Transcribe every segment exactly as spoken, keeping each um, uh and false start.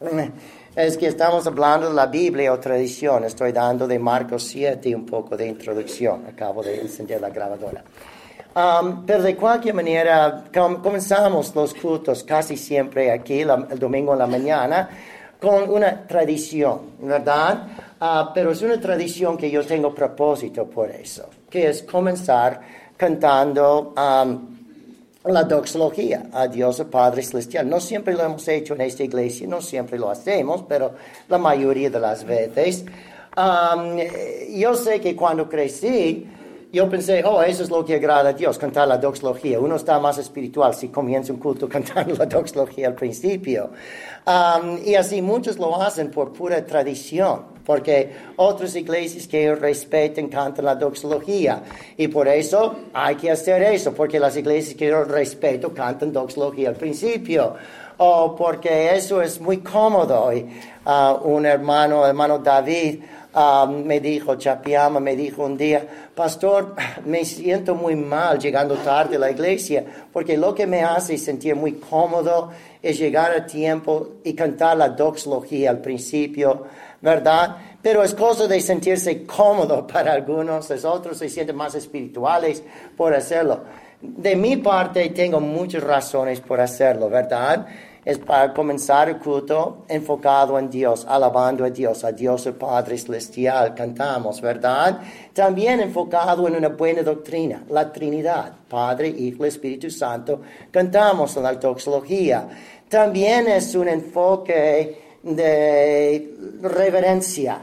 Es que estamos hablando de la Biblia o tradición. Estoy dando de Marcos siete un poco de introducción. Acabo de encender la grabadora. Um, pero de cualquier manera, com- comenzamos los cultos casi siempre aquí, la, el domingo en la mañana, con una tradición, ¿verdad? Uh, pero es una tradición que yo tengo propósito por eso, que es comenzar cantando um, la doxología a Dios el Padre Celestial. No siempre lo hemos hecho en esta iglesia, no siempre lo hacemos, pero la mayoría de las veces. Um, yo sé que cuando crecí, yo pensé, oh, eso es lo que agrada a Dios, cantar la doxología. Uno está más espiritual si comienza un culto cantando la doxología al principio. Um, y así muchos lo hacen por pura tradición, porque otras iglesias que yo respeto cantan la doxología. Y por eso hay que hacer eso, porque las iglesias que yo respeto cantan doxología al principio. O porque eso es muy cómodo. Y, uh, un hermano, hermano David, Uh, me dijo, Chapiama, me dijo un día, pastor, me siento muy mal llegando tarde a la iglesia, porque lo que me hace sentir muy cómodo es llegar a tiempo y cantar la doxología al principio, ¿verdad? Pero es cosa de sentirse cómodo para algunos, los otros se sienten más espirituales por hacerlo. De mi parte, tengo muchas razones por hacerlo, ¿verdad? Es para comenzar el culto enfocado en Dios, alabando a Dios, a Dios el Padre Celestial, cantamos, ¿verdad? También enfocado en una buena doctrina, la Trinidad, Padre, Hijo y Espíritu Santo, cantamos en la doxología. También es un enfoque de reverencia,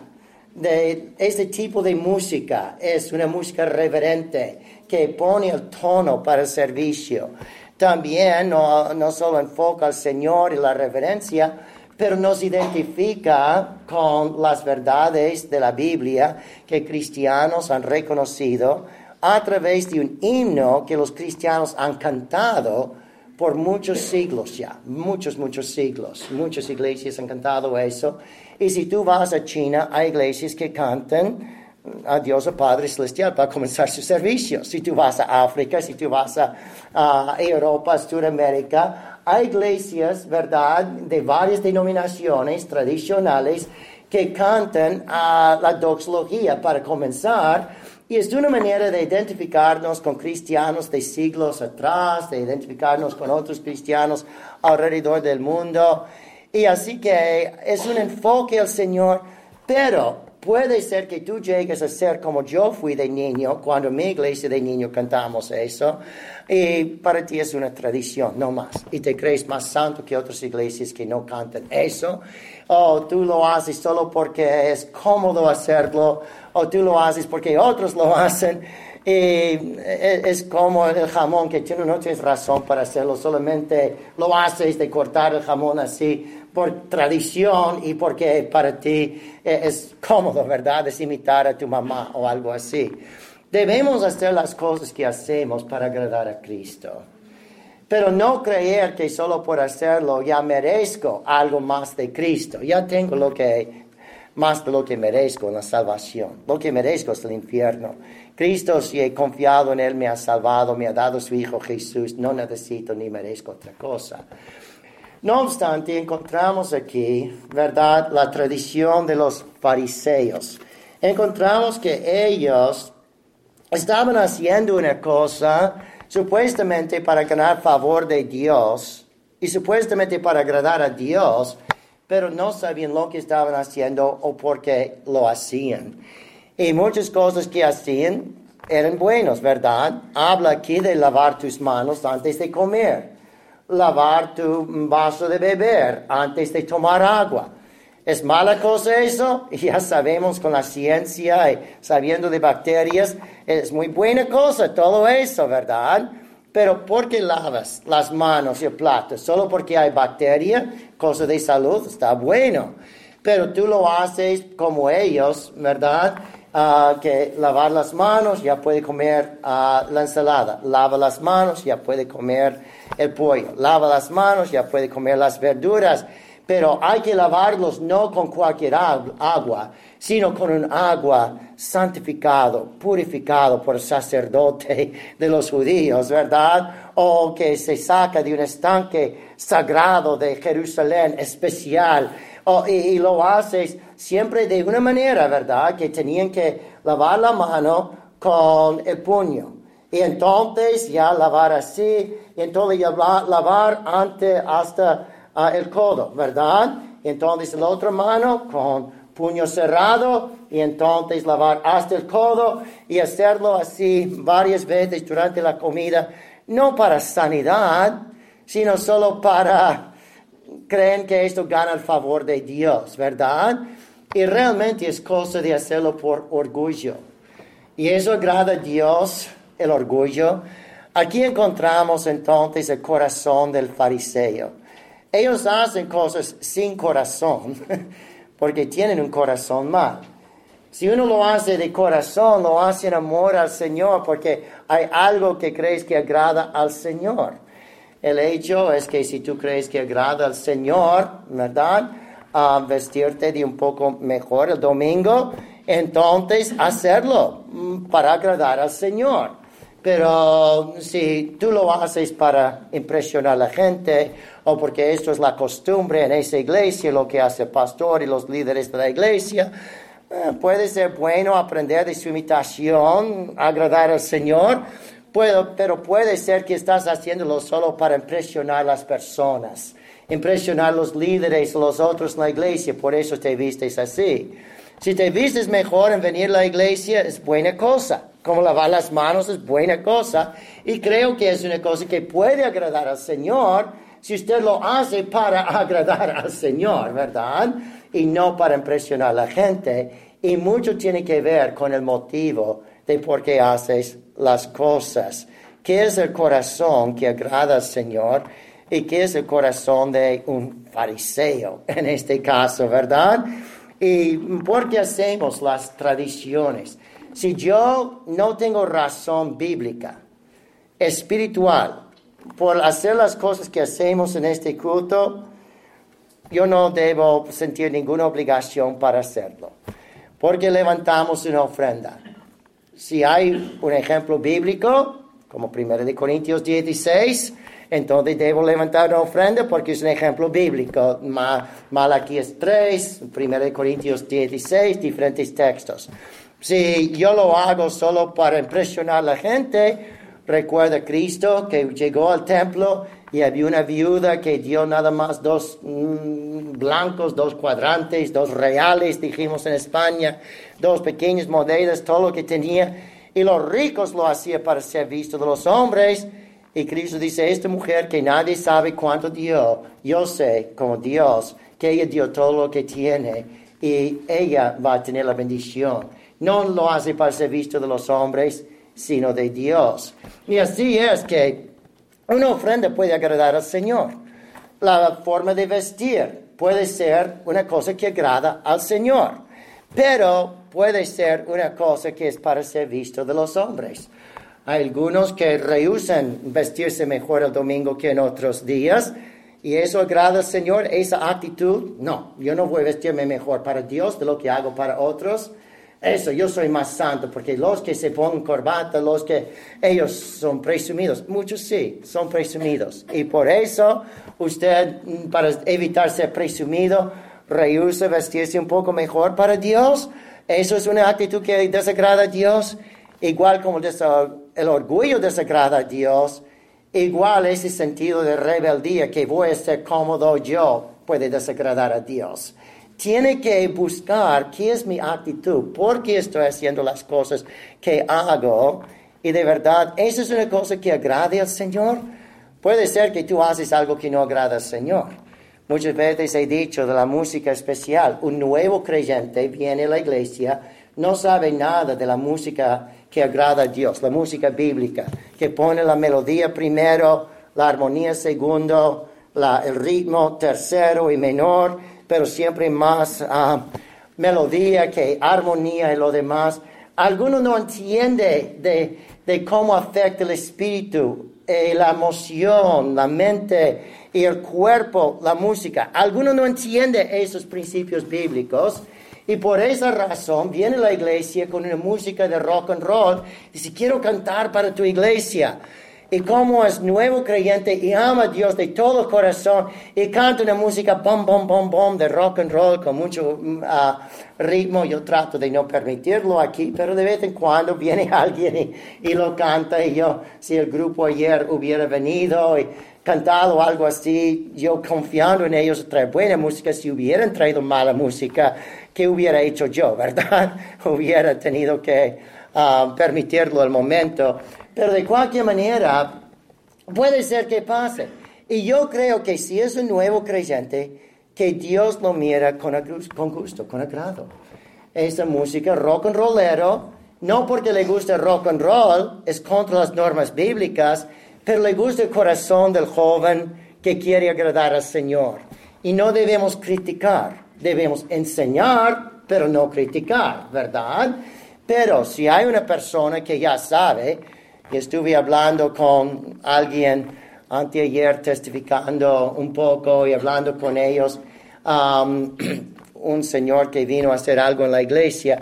de este tipo de música, es una música reverente que pone el tono para el servicio. También no, no solo enfoca al Señor y la reverencia, pero nos identifica con las verdades de la Biblia que cristianos han reconocido a través de un himno que los cristianos han cantado por muchos siglos ya, muchos, muchos siglos. Muchas iglesias han cantado eso. Y si tú vas a China, hay iglesias que cantan a Dios el Padre Celestial para comenzar su servicio. Si tú vas a África, si tú vas a, a Europa, a Sudamérica, hay iglesias, ¿verdad?, de varias denominaciones tradicionales que cantan a la doxología para comenzar, y es una manera de identificarnos con cristianos de siglos atrás, de identificarnos con otros cristianos alrededor del mundo, y así que es un enfoque al Señor, pero puede ser que tú llegues a ser como yo fui de niño, cuando en mi iglesia de niño cantamos eso, y para ti es una tradición, no más. Y te crees más santo que otras iglesias que no cantan eso, o tú lo haces solo porque es cómodo hacerlo, o tú lo haces porque otros lo hacen, y es como el jamón, que tú no tienes razón para hacerlo, solamente lo haces de cortar el jamón así, por tradición y porque para ti es cómodo, ¿verdad? Es imitar a tu mamá o algo así. Debemos hacer las cosas que hacemos para agradar a Cristo. Pero no creer que solo por hacerlo ya merezco algo más de Cristo. Ya tengo lo que, más de lo que merezco en la salvación. Lo que merezco es el infierno. Cristo, si he confiado en Él, me ha salvado, me ha dado su Hijo Jesús. No necesito ni merezco otra cosa. No obstante, encontramos aquí, ¿verdad?, la tradición de los fariseos. Encontramos que ellos estaban haciendo una cosa supuestamente para ganar favor de Dios y supuestamente para agradar a Dios, pero no sabían lo que estaban haciendo o por qué lo hacían. Y muchas cosas que hacían eran buenas, ¿verdad? Habla aquí de lavar tus manos antes de comer. Lavar tu vaso de beber antes de tomar agua. ¿Es mala cosa eso? Ya sabemos con la ciencia y sabiendo de bacterias, es muy buena cosa todo eso, ¿verdad? Pero ¿por qué lavas las manos y el plato? Solo porque hay bacteria, cosa de salud, está bueno. Pero tú lo haces como ellos, ¿verdad? Uh, que lavar las manos, ya puede comer uh, la ensalada. Lava las manos, ya puede comer el pollo. Lava las manos, ya puede comer las verduras. Pero hay que lavarlos no con cualquier agua, sino con un agua santificado, purificado por el sacerdote de los judíos, ¿verdad? O que se saca de un estanque sagrado de Jerusalén especial Oh, y, y lo haces siempre de una manera, ¿verdad? Que tenían que lavar la mano con el puño. Y entonces ya lavar así, y entonces ya lavar antes hasta uh, el codo, ¿verdad? Y entonces la otra mano con puño cerrado, y entonces lavar hasta el codo, y hacerlo así varias veces durante la comida, no para sanidad, sino solo para, creen que esto gana el favor de Dios, ¿verdad? Y realmente es cosa de hacerlo por orgullo. Y eso agrada a Dios, el orgullo. Aquí encontramos entonces el corazón del fariseo. Ellos hacen cosas sin corazón, porque tienen un corazón mal. Si uno lo hace de corazón, lo hace en amor al Señor, porque hay algo que crees que agrada al Señor. El hecho es que si tú crees que agrada al Señor, ¿verdad? Uh, vestirte de un poco mejor el domingo, entonces hacerlo para agradar al Señor. Pero si tú lo haces para impresionar a la gente, o porque esto es la costumbre en esa iglesia, lo que hace el pastor y los líderes de la iglesia, eh, puede ser bueno aprender de su imitación, agradar al Señor, puedo, pero puede ser que estás haciéndolo solo para impresionar a las personas, impresionar a los líderes o los otros en la iglesia, por eso te vistes así. Si te vistes mejor en venir a la iglesia, es buena cosa. Como lavar las manos es buena cosa. Y creo que es una cosa que puede agradar al Señor si usted lo hace para agradar al Señor, ¿verdad? Y no para impresionar a la gente. Y mucho tiene que ver con el motivo de por qué haces las cosas. ¿Qué es el corazón que agrada al Señor? ¿Y qué es el corazón de un fariseo en este caso, verdad? ¿Y por qué hacemos las tradiciones? Si yo no tengo razón bíblica, espiritual, por hacer las cosas que hacemos en este culto, yo no debo sentir ninguna obligación para hacerlo. Porque levantamos una ofrenda. Si hay un ejemplo bíblico, como primero de Corintios dieciséis, entonces debo levantar una ofrenda porque es un ejemplo bíblico. Malaquías tres, primero de Corintios dieciséis, diferentes textos. Si yo lo hago solo para impresionar a la gente, recuerda a Cristo que llegó al templo y había una viuda que dio nada más dos mm, blancos, dos cuadrantes, dos reales, dijimos en España, dos pequeñas monedas, todo lo que tenía. Y los ricos lo hacían para ser visto de los hombres. Y Cristo dice, esta mujer que nadie sabe cuánto dio, yo sé como Dios, que ella dio todo lo que tiene y ella va a tener la bendición. No lo hace para ser visto de los hombres, sino de Dios. Y así es que una ofrenda puede agradar al Señor. La forma de vestir puede ser una cosa que agrada al Señor, pero puede ser una cosa que es para ser visto de los hombres. Hay algunos que rehúsan vestirse mejor el domingo que en otros días, y eso agrada al Señor, esa actitud. No, yo no voy a vestirme mejor para Dios de lo que hago para otros. Eso, yo soy más santo, porque los que se ponen corbata, los que ellos son presumidos, muchos sí, son presumidos. Y por eso usted, para evitar ser presumido, rehúsa vestirse un poco mejor para Dios. Eso es una actitud que desagrada a Dios. Igual como el orgullo desagrada a Dios, igual ese sentido de rebeldía que voy a ser cómodo yo puede desagradar a Dios. Tiene que buscar qué es mi actitud, por qué estoy haciendo las cosas que hago, y de verdad, ¿esa es una cosa que agrade al Señor? Puede ser que tú haces algo que no agrada al Señor. Muchas veces he dicho de la música especial, un nuevo creyente viene a la iglesia, no sabe nada de la música que agrada a Dios, la música bíblica, que pone la melodía primero, la armonía segundo, la, el ritmo tercero y menor, pero siempre más uh, melodía que armonía y lo demás. Algunos no entienden de, de cómo afecta el espíritu, eh, la emoción, la mente y el cuerpo, la música. Algunos no entienden esos principios bíblicos. Y por esa razón viene la iglesia con una música de rock and roll. Dice, quiero cantar para tu iglesia. y como es nuevo creyente y ama a Dios de todo corazón y canta una música bom, bom, bom, bom de rock and roll con mucho uh, ritmo. Yo trato de no permitirlo aquí, pero de vez en cuando viene alguien y, y lo canta. Y yo, si el grupo ayer hubiera venido y cantado algo así, yo confiando en ellos traer buena música, si hubieran traído mala música, ¿qué hubiera hecho yo, verdad? Hubiera tenido que uh, permitirlo al momento. Pero de cualquier manera, puede ser que pase. Y yo creo que si es un nuevo creyente, que Dios lo mira con, con gusto, con agrado. Esa música rock and rollero, no porque le gusta rock and roll, es contra las normas bíblicas, pero le gusta el corazón del joven que quiere agradar al Señor. Y no debemos criticar, debemos enseñar, pero no criticar, ¿verdad? Pero si hay una persona que ya sabe, y estuve hablando con alguien anteayer, testificando un poco y hablando con ellos, um, un señor que vino a hacer algo en la iglesia,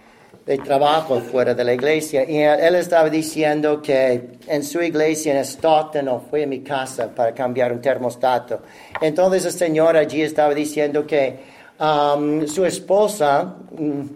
de trabajo fuera de la iglesia, y él estaba diciendo que en su iglesia en Stockton, o fue a mi casa para cambiar un termostato. Entonces el señor allí estaba diciendo que um, su esposa um,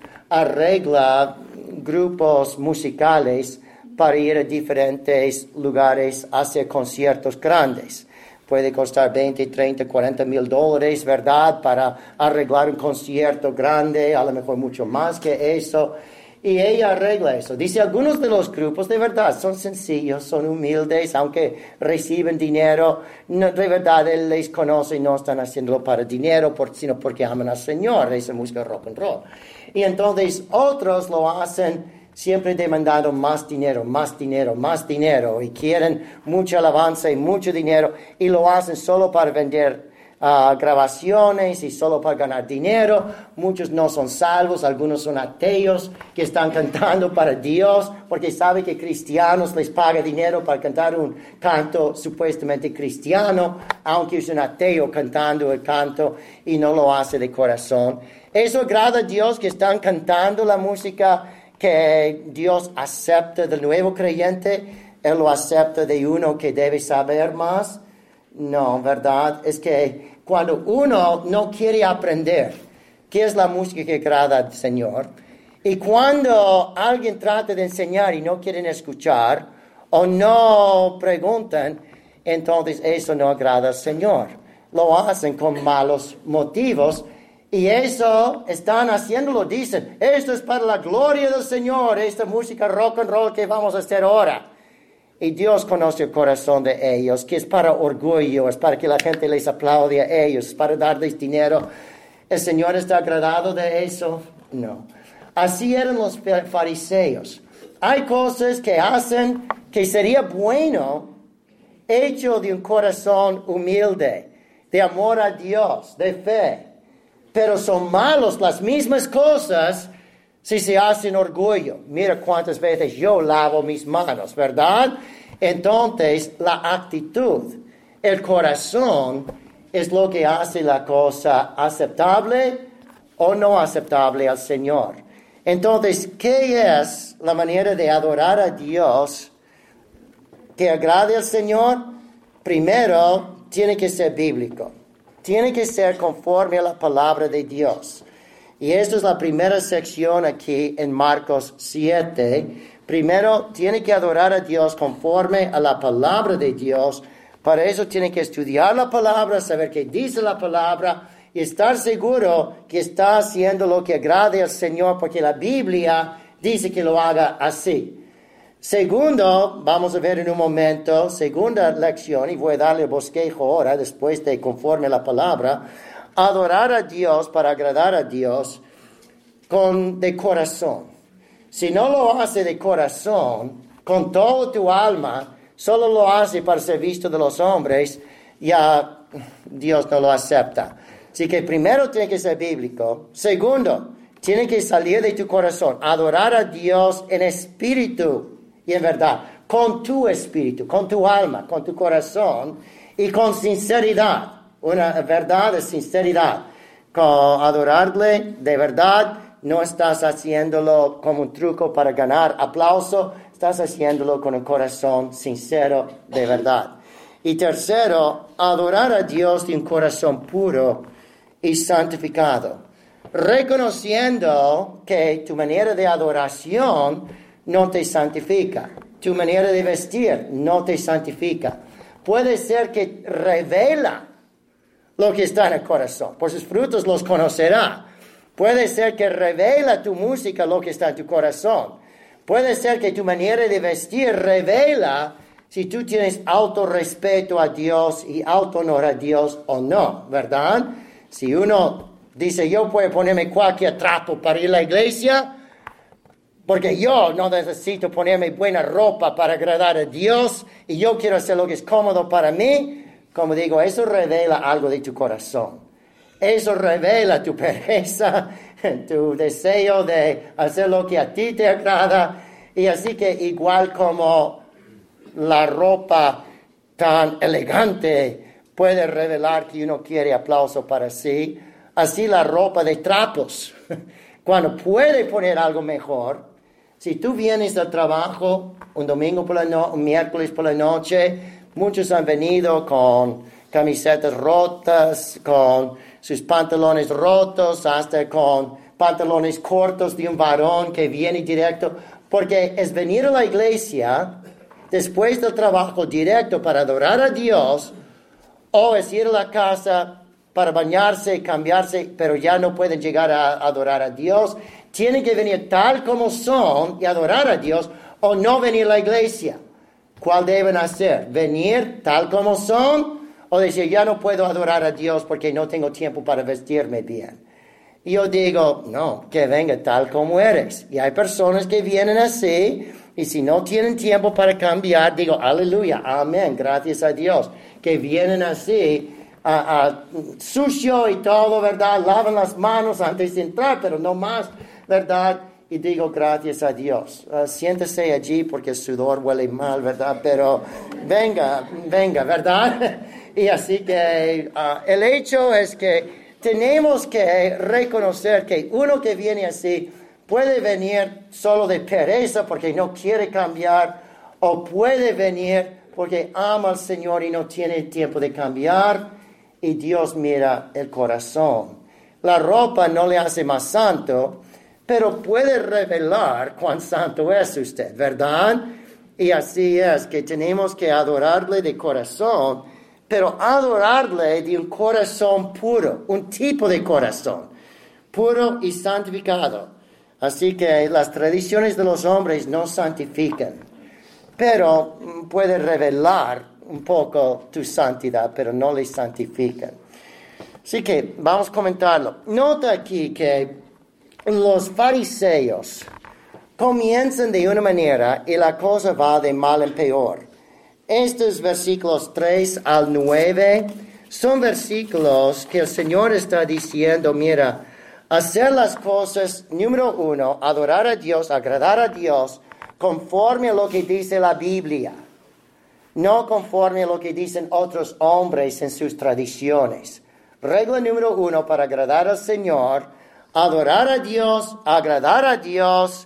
arregla grupos musicales para ir a diferentes lugares a hacer conciertos grandes. Puede costar veinte, treinta, cuarenta mil dólares, ¿verdad? Para arreglar un concierto grande, a lo mejor mucho más que eso. Y ella arregla eso. Dice, algunos de los grupos de verdad son sencillos, son humildes, aunque reciben dinero, no, de verdad él les conoce y no están haciéndolo para dinero, por, sino porque aman al Señor, esa música rock and roll. Y entonces otros lo hacen siempre demandando más dinero, más dinero, más dinero, y quieren mucha alabanza y mucho dinero, y lo hacen solo para vender uh, grabaciones y solo para ganar dinero. Muchos no son salvos, algunos son ateos que están cantando para Dios, porque saben que cristianos les pagan dinero para cantar un canto supuestamente cristiano, aunque es un ateo cantando el canto y no lo hace de corazón. Eso agrada a Dios, que están cantando la música que Dios acepta del nuevo creyente. Él lo acepta de uno que debe saber más. No, ¿verdad? Es que cuando uno no quiere aprender qué es la música que agrada al Señor, y cuando alguien trata de enseñar y no quieren escuchar o no preguntan, entonces eso no agrada al Señor. Lo hacen con malos motivos. Y eso están haciéndolo, dicen, esto es para la gloria del Señor, esta música rock and roll que vamos a hacer ahora. Y Dios conoce el corazón de ellos, que es para orgullo, es para que la gente les aplaude a ellos, es para darles dinero. ¿El Señor está agradado de eso? No. Así eran los fariseos. Hay cosas que hacen que sería bueno, hecho de un corazón humilde, de amor a Dios, de fe. Pero son malos las mismas cosas si se hacen orgullo. Mira cuántas veces yo lavo mis manos, ¿verdad? Entonces, la actitud, el corazón, es lo que hace la cosa aceptable o no aceptable al Señor. Entonces, ¿qué es la manera de adorar a Dios que agrade al Señor? Primero, tiene que ser bíblico. Tiene que ser conforme a la palabra de Dios. Y esta es la primera sección aquí en Marcos siete. Primero, tiene que adorar a Dios conforme a la palabra de Dios. Para eso tiene que estudiar la palabra, saber qué dice la palabra y estar seguro que está haciendo lo que agrade al Señor, porque la Biblia dice que lo haga así. Segundo, vamos a ver en un momento, segunda lección, y voy a darle bosquejo ahora, después de conforme a la palabra, adorar a Dios para agradar a Dios con de corazón. Si no lo hace de corazón, con todo tu alma, solo lo hace para ser visto de los hombres, ya Dios no lo acepta. Así que primero tiene que ser bíblico. Segundo, tiene que salir de tu corazón, adorar a Dios en espíritu y en verdad, con tu espíritu, con tu alma, con tu corazón y con sinceridad. Una verdad de sinceridad. Con adorarle de verdad, no estás haciéndolo como un truco para ganar aplauso, estás haciéndolo con un corazón sincero de verdad. Y tercero, adorar a Dios de un corazón puro y santificado, reconociendo que tu manera de adoración no te santifica, tu manera de vestir no te santifica. Puede ser que revela lo que está en el corazón, por sus frutos los conocerá. Puede ser que revela tu música lo que está en tu corazón. Puede ser que tu manera de vestir revela si tú tienes autorrespeto a Dios y auto-honor a Dios o no, ¿verdad? Si uno dice, yo puedo ponerme cualquier trapo para ir a la iglesia, porque yo no necesito ponerme buena ropa para agradar a Dios, y yo quiero hacer lo que es cómodo para mí, como digo, eso revela algo de tu corazón. Eso revela tu pereza, tu deseo de hacer lo que a ti te agrada, y así que igual como la ropa tan elegante puede revelar que uno quiere aplauso para sí, así la ropa de trapos, cuando puede poner algo mejor. Si tú vienes al trabajo un domingo por la noche, un miércoles por la noche, muchos han venido con camisetas rotas, con sus pantalones rotos, hasta con pantalones cortos de un varón que viene directo, porque es venir a la iglesia después del trabajo directo para adorar a Dios, o es ir a la casa para bañarse, cambiarse, pero ya no pueden llegar a adorar a Dios. Tienen que venir tal como son y adorar a Dios, o no venir a la iglesia. ¿Cuál deben hacer? ¿Venir tal como son? O decir, ya no puedo adorar a Dios porque no tengo tiempo para vestirme bien. Y yo digo, no, que venga tal como eres. Y hay personas que vienen así, y si no tienen tiempo para cambiar, digo, aleluya, amén, gracias a Dios, que vienen así, uh, uh, sucio y todo, ¿verdad? Lavan las manos antes de entrar, pero no más, ¿verdad? Y digo, gracias a Dios. Uh, siéntese allí porque el sudor huele mal, ¿verdad? Pero venga, venga, ¿verdad? Y así que uh, el hecho es que tenemos que reconocer que uno que viene así puede venir solo de pereza porque no quiere cambiar, o puede venir porque ama al Señor y no tiene tiempo de cambiar, y Dios mira el corazón. La ropa no le hace más santo, pero puede revelar cuán santo es usted, ¿verdad? Y así es que tenemos que adorarle de corazón, pero adorarle de un corazón puro, un tipo de corazón, puro y santificado. Así que las tradiciones de los hombres no santifican, pero puede revelar un poco tu santidad, pero no le santifican. Así que vamos a comentarlo. Nota aquí que los fariseos comienzan de una manera y la cosa va de mal en peor. Estos versículos tres al nueve son versículos que el Señor está diciendo, mira, hacer las cosas, número uno, adorar a Dios, agradar a Dios, conforme a lo que dice la Biblia, no conforme a lo que dicen otros hombres en sus tradiciones. Regla número uno para agradar al Señor, adorar a Dios, agradar a Dios,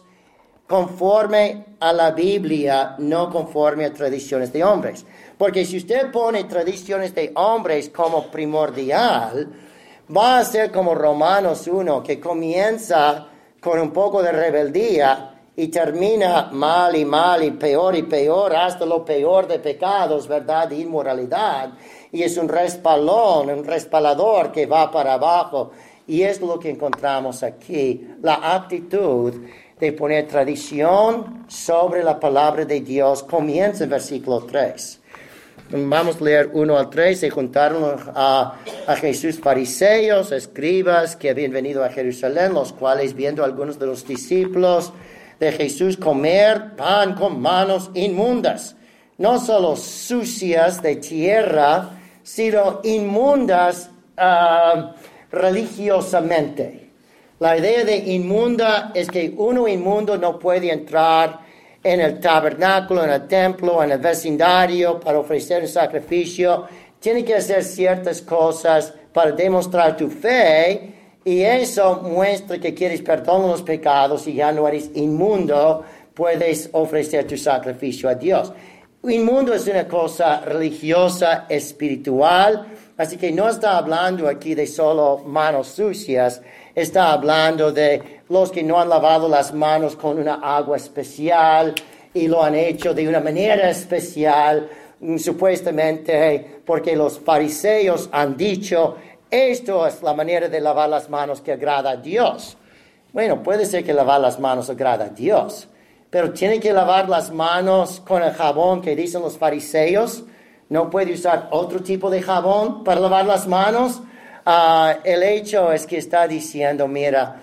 conforme a la Biblia, no conforme a tradiciones de hombres. Porque si usted pone tradiciones de hombres como primordial, va a ser como Romanos uno, que comienza con un poco de rebeldía y termina mal y mal y peor y peor, hasta lo peor de pecados, ¿verdad? De inmoralidad. Y es un respalón, un respalador que va para abajo. Y es lo que encontramos aquí, la actitud de poner tradición sobre la palabra de Dios. Comienza en versículo tres. Vamos a leer uno al tres. Se juntaron a, a Jesús fariseos, escribas que habían venido a Jerusalén, los cuales, viendo a algunos de los discípulos de Jesús comer pan con manos inmundas, no solo sucias de tierra, sino inmundas uh, religiosamente. La idea de inmunda es que uno inmundo no puede entrar en el tabernáculo, en el templo, en el vecindario para ofrecer un sacrificio. Tiene que hacer ciertas cosas para demostrar tu fe, y eso muestra que quieres perdón de los pecados y ya no eres inmundo, puedes ofrecer tu sacrificio a Dios. Un mundo es una cosa religiosa, espiritual, así que no está hablando aquí de solo manos sucias, está hablando de los que no han lavado las manos con una agua especial y lo han hecho de una manera especial, supuestamente porque los fariseos han dicho, esto es la manera de lavar las manos que agrada a Dios. Bueno, puede ser que lavar las manos agrada a Dios, pero tiene que lavar las manos con el jabón que dicen los fariseos. No puede usar otro tipo de jabón para lavar las manos. Uh, el hecho es que está diciendo, mira,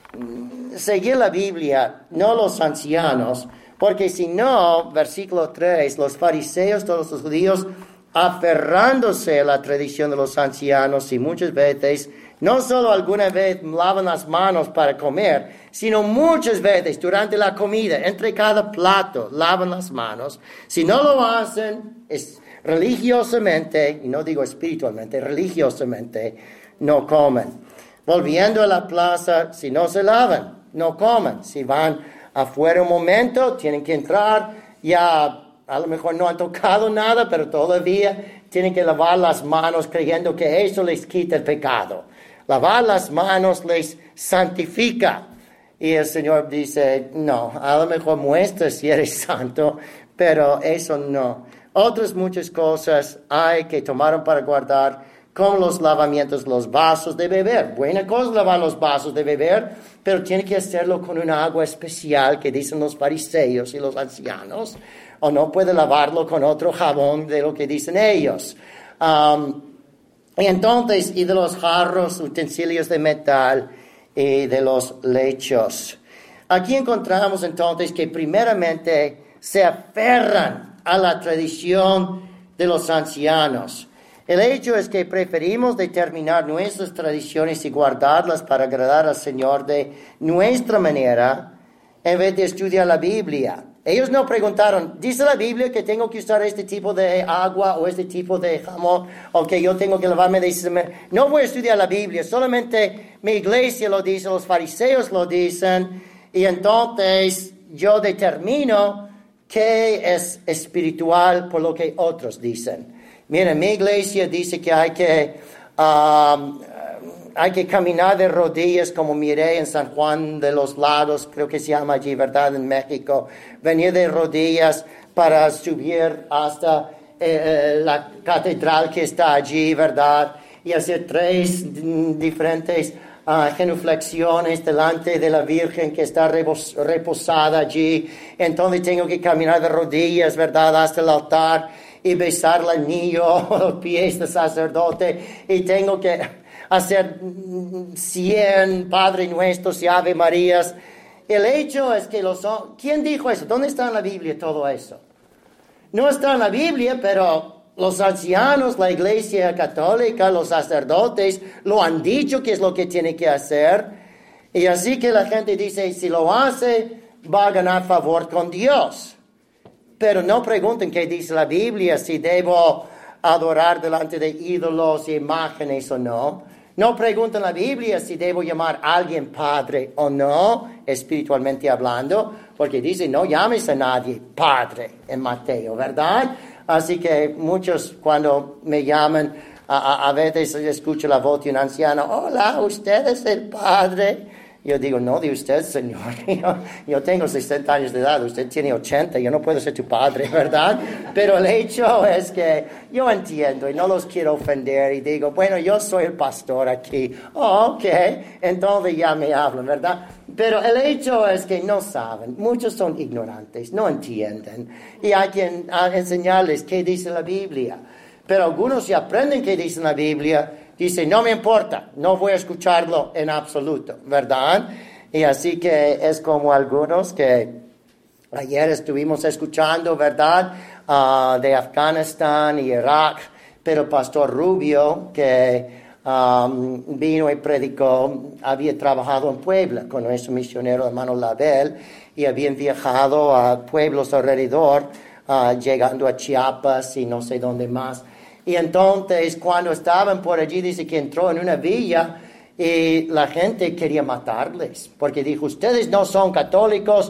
seguir la Biblia, no los ancianos, porque si no, versículo tres, los fariseos, todos los judíos, aferrándose a la tradición de los ancianos y muchas veces, no solo alguna vez lavan las manos para comer, sino muchas veces durante la comida, entre cada plato, lavan las manos. Si no lo hacen, es religiosamente, y no digo espiritualmente, religiosamente, no comen. Volviendo a la plaza, si no se lavan, no comen. Si van afuera un momento, tienen que entrar, ya a lo mejor no han tocado nada, pero todavía tienen que lavar las manos creyendo que eso les quita el pecado. Lavar las manos les santifica. Y el Señor dice, no, a lo mejor muestra si eres santo, pero eso no. Otras muchas cosas hay que tomaron para guardar, como los lavamientos, los vasos de beber. Buena cosa lavar los vasos de beber, pero tiene que hacerlo con una agua especial que dicen los fariseos y los ancianos, o no puede lavarlo con otro jabón de lo que dicen ellos. Um, y entonces, y de los jarros, utensilios de metal y de los lechos. Aquí encontramos entonces que primeramente se aferran a la tradición de los ancianos. El hecho es que preferimos determinar nuestras tradiciones y guardarlas para agradar al Señor de nuestra manera en vez de estudiar la Biblia. Ellos no preguntaron, ¿dice la Biblia que tengo que usar este tipo de agua o este tipo de jamón o que yo tengo que lavarme de esa manera? No voy a estudiar la Biblia, solamente mi iglesia lo dice, los fariseos lo dicen y entonces yo determino qué es espiritual por lo que otros dicen. Mira, mi iglesia dice que hay que, um, hay que caminar de rodillas, como miré en San Juan de los Lagos, creo que se llama allí, ¿verdad? En México. Venir de rodillas para subir hasta eh, la catedral que está allí, ¿verdad? Y hacer tres diferentes uh, genuflexiones delante de la Virgen que está repos- reposada allí. Entonces tengo que caminar de rodillas, ¿verdad? Hasta el altar y besar el anillo, los pies del sacerdote, y tengo que hacer cien Padre Nuestros y Ave Marías. El hecho es que los... ¿Quién dijo eso? ¿Dónde está en la Biblia todo eso? No está en la Biblia, pero los ancianos, la Iglesia Católica, los sacerdotes, lo han dicho que es lo que tiene que hacer. Y así que la gente dice, si lo hace, va a ganar favor con Dios. Pero no pregunten qué dice la Biblia, si debo adorar delante de ídolos y imágenes o no. No pregunten la Biblia si debo llamar a alguien padre o no, espiritualmente hablando, porque dice no llames a nadie padre en Mateo, ¿verdad? Así que muchos cuando me llaman, a, a, a veces escucho la voz de un anciano, hola, ¿usted es el padre? Yo digo, no de usted, Señor. Yo, yo tengo sesenta años de edad, usted tiene ochenta, yo no puedo ser tu padre, ¿verdad? Pero el hecho es que yo entiendo y no los quiero ofender y digo, bueno, yo soy el pastor aquí. Oh, ok, entonces ya me hablan, ¿verdad? Pero el hecho es que no saben, muchos son ignorantes, no entienden. Y hay que enseñarles qué dice la Biblia. Pero algunos si aprenden qué dice la Biblia, dice, no me importa, no voy a escucharlo en absoluto, ¿verdad? Y así que es como algunos que ayer estuvimos escuchando, ¿verdad? Uh, de Afganistán y Irak, pero Pastor Rubio, que um, vino y predicó, había trabajado en Puebla con nuestro misionero hermano Label y habían viajado a pueblos alrededor, uh, llegando a Chiapas y no sé dónde más. Y entonces, cuando estaban por allí, dice que entró en una villa y la gente quería matarles. Porque dijo, ustedes no son católicos, uh,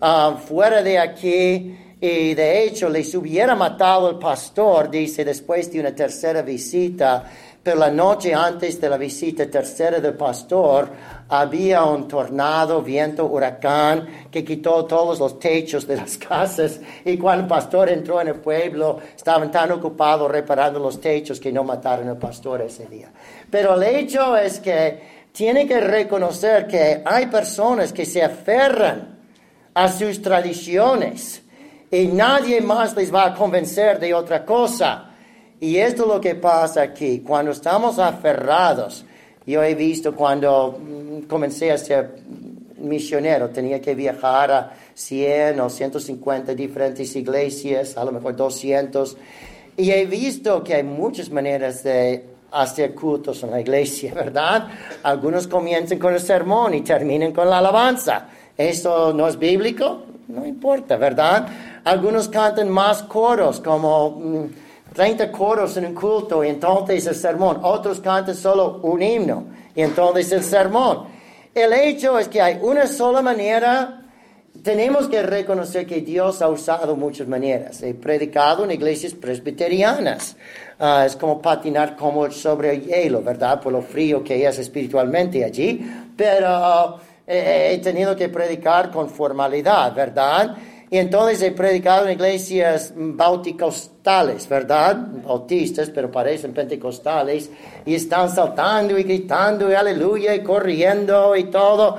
uh, fuera de aquí. Y de hecho les hubiera matado el pastor, dice, después de una tercera visita. Pero la noche antes de la visita tercera del pastor, había un tornado, viento, huracán, que quitó todos los techos de las casas. Y cuando el pastor entró en el pueblo, estaban tan ocupados reparando los techos que no mataron al pastor ese día. Pero el hecho es que tiene que reconocer que hay personas que se aferran a sus tradiciones y nadie más les va a convencer de otra cosa. Y esto es lo que pasa aquí. Cuando estamos aferrados, yo he visto cuando mm, comencé a ser misionero, tenía que viajar a cien o ciento cincuenta diferentes iglesias, a lo mejor doscientos. Y he visto que hay muchas maneras de hacer cultos en la iglesia, ¿verdad? Algunos comienzan con el sermón y terminan con la alabanza. ¿Esto no es bíblico? No importa, ¿verdad? Algunos cantan más coros, como mm, treinta coros en un culto, y entonces el sermón. Otros cantan solo un himno, y entonces el sermón. El hecho es que hay una sola manera. Tenemos que reconocer que Dios ha usado muchas maneras. He predicado en iglesias presbiterianas. Uh, es como patinar como sobre el hielo, ¿verdad? Por lo frío que es espiritualmente allí. Pero uh, he, he tenido que predicar con formalidad, ¿verdad? Y entonces he predicado en iglesias bauticostales, ¿verdad? Bautistas, pero parecen pentecostales. Y están saltando y gritando y aleluya y corriendo y todo.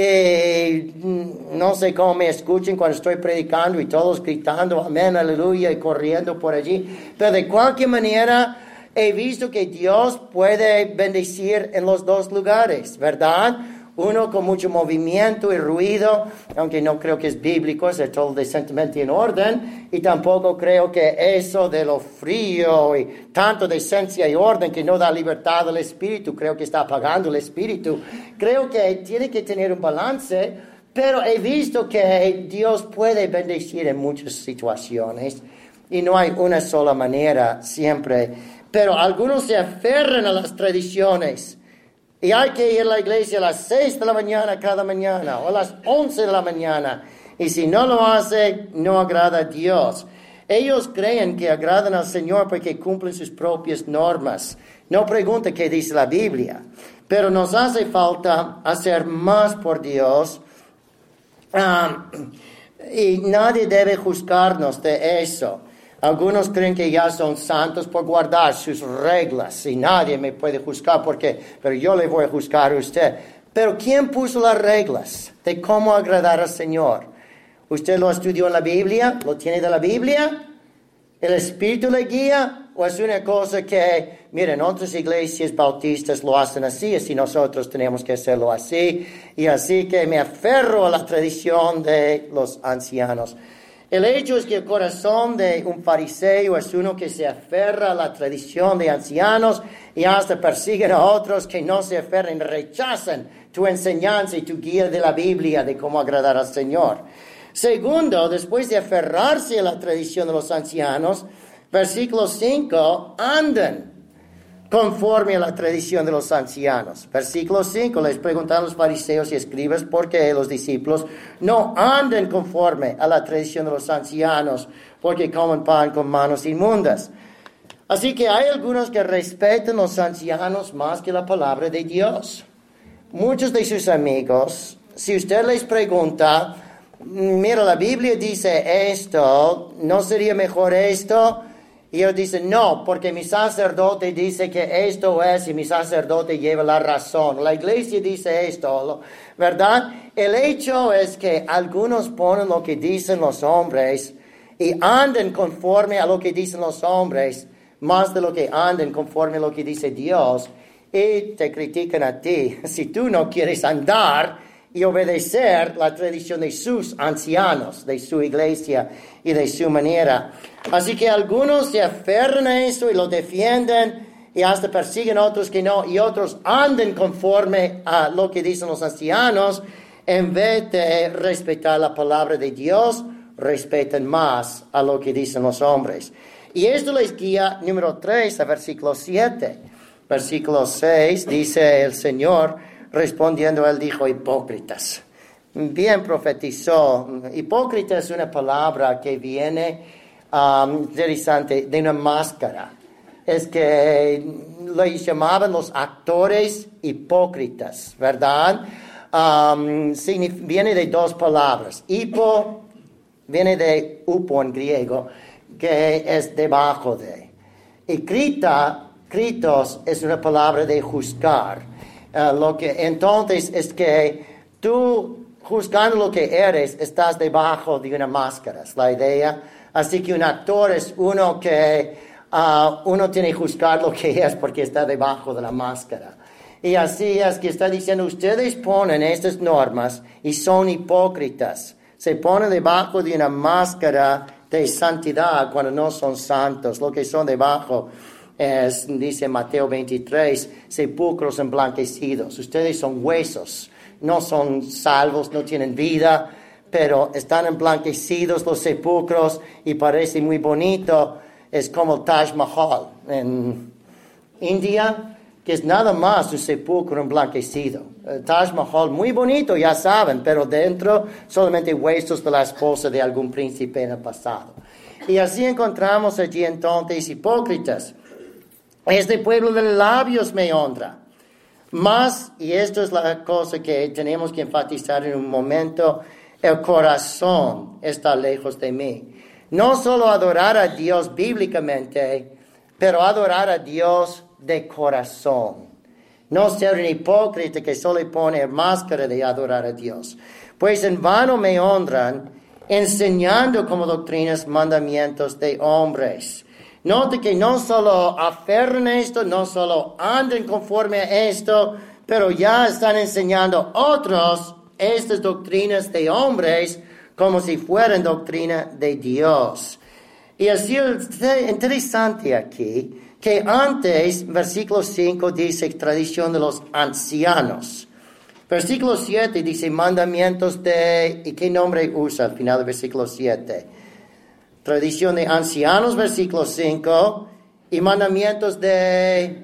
Y no sé cómo me escuchen cuando estoy predicando y todos gritando amén, aleluya y corriendo por allí. Pero de cualquier manera he visto que Dios puede bendecir en los dos lugares, ¿verdad? Uno con mucho movimiento y ruido, aunque no creo que es bíblico, es todo decentemente en orden. Y tampoco creo que eso de lo frío y tanto de esencia y orden que no da libertad al espíritu, creo que está apagando el espíritu. Creo que tiene que tener un balance, pero he visto que Dios puede bendecir en muchas situaciones. Y no hay una sola manera siempre. Pero algunos se aferran a las tradiciones. Y hay que ir a la iglesia a las seis de la mañana cada mañana o a las once de la mañana. Y si no lo hace, no agrada a Dios. Ellos creen que agradan al Señor porque cumplen sus propias normas. No pregunta qué dice la Biblia. Pero nos hace falta hacer más por Dios. Um, y nadie debe juzgarnos de eso. Algunos creen que ya son santos por guardar sus reglas y nadie me puede juzgar porque, pero yo le voy a juzgar a usted. Pero ¿quién puso las reglas de cómo agradar al Señor? ¿Usted lo estudió en la Biblia? ¿Lo tiene de la Biblia? ¿El Espíritu le guía? ¿O es una cosa que, miren, otras iglesias bautistas lo hacen así, así nosotros tenemos que hacerlo así? Y así que me aferro a la tradición de los ancianos. El hecho es que el corazón de un fariseo es uno que se aferra a la tradición de ancianos y hasta persiguen a otros que no se aferran, rechazan tu enseñanza y tu guía de la Biblia de cómo agradar al Señor. Segundo, después de aferrarse a la tradición de los ancianos, versículo cinco, andan conforme a la tradición de los ancianos. Versículo cinco, les preguntaron los fariseos y escribas por qué los discípulos no andan conforme a la tradición de los ancianos, porque comen pan con manos inmundas. Así que hay algunos que respetan a los ancianos más que la palabra de Dios. Muchos de sus amigos, si usted les pregunta, mira, la Biblia dice esto, ¿no sería mejor esto? Y ellos dicen, no, porque mi sacerdote dice que esto es y mi sacerdote lleva la razón. La iglesia dice esto, ¿verdad? El hecho es que algunos ponen lo que dicen los hombres y andan conforme a lo que dicen los hombres, más de lo que andan conforme a lo que dice Dios. Y te critican a ti si tú no quieres andar y obedecer la tradición de sus ancianos, de su iglesia y de su manera. Así que algunos se aferran a eso y lo defienden y hasta persiguen a otros que no, y otros andan conforme a lo que dicen los ancianos, en vez de respetar la palabra de Dios, respetan más a lo que dicen los hombres. Y esto les guía, número tres, a versículo siete. Versículo seis, dice el Señor, respondiendo, él dijo, hipócritas. bien profetizó. Hipócrita es una palabra que viene, um, interesante, de una máscara. Es que lo llamaban los actores hipócritas, ¿verdad? Um, viene de dos palabras. Hipo viene de upo en griego, que es debajo de. Y krita, kritos, es una palabra de juzgar. Uh, lo que, entonces es que tú, juzgando lo que eres, estás debajo de una máscara, es la idea. Así que un actor es uno que uh, uno tiene que juzgar lo que es porque está debajo de la máscara. Y así es que está diciendo, ustedes ponen estas normas y son hipócritas. Se ponen debajo de una máscara de santidad cuando no son santos. Lo que son debajo es, dice Mateo veintitrés, sepulcros emblanquecidos. Ustedes son huesos, no son salvos, no tienen vida, pero están emblanquecidos los sepulcros y parece muy bonito. Es como el Taj Mahal en India, que es nada más un sepulcro emblanquecido. El Taj Mahal, muy bonito, ya saben, pero dentro solamente huesos de la esposa de algún príncipe en el pasado. Y así encontramos allí entonces hipócritas. Este pueblo de labios me honra. Más, y esto es la cosa que tenemos que enfatizar en un momento, el corazón está lejos de mí. No solo adorar a Dios bíblicamente, pero adorar a Dios de corazón. No ser un hipócrita que solo pone máscara de adorar a Dios. Pues en vano me honran, enseñando como doctrinas mandamientos de hombres. Note que no solo aferran esto, no solo andan conforme a esto, pero ya están enseñando otros estas doctrinas de hombres como si fueran doctrina de Dios. Y así es interesante aquí que antes, versículo cinco dice tradición de los ancianos. Versículo siete dice mandamientos de, ¿y qué nombre usa al final del versículo siete? Tradición de ancianos, versículo cinco, y mandamientos de